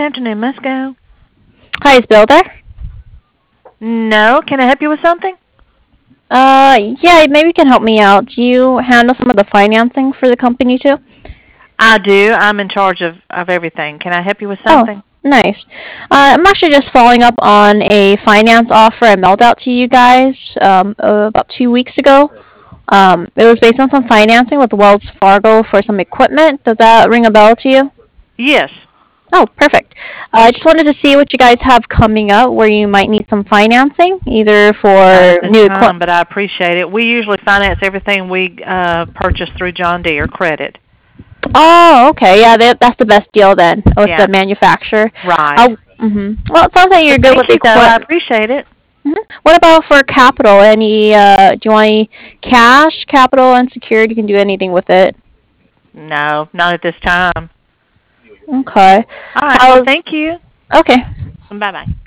afternoon, Musco. Hi, is Bill there? No, can I help you with something? Yeah, maybe you can help me out. Do you handle some of the financing for the company too? I do. I'm in charge of everything. Can I help you with Oh, something? nice. I'm actually just following up on a finance offer I mailed out to you guys about 2 weeks ago. It was based on some financing with Wells Fargo for some equipment. Does that ring a bell to you? Yes. Oh, perfect. I just wanted to see what you guys have coming up where you might need some financing, either Not at for this new time, equipment. but I appreciate it. We usually finance everything we purchase through John Deere credit. Oh, okay. Yeah, that's the best deal then with Yeah. the manufacturer. Right. Well, it sounds like But you're good thank with the you, though. I equipment. appreciate it. What about for capital? Do you want any cash, capital, unsecured? You can do anything with it. No, not at this time. Okay. All right. Well, How's thank you. okay? Bye bye.